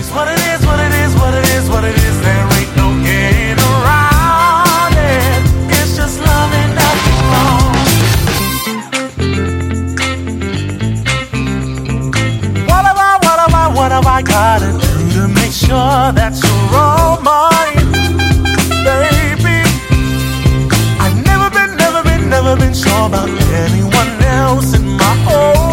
what it is, what it is, what it is, what it is. There ain't no getting around it. It's just loving that wrong. What have I gotta do to make sure that you're all mine, baby? I've never been sure about anyone else in my whole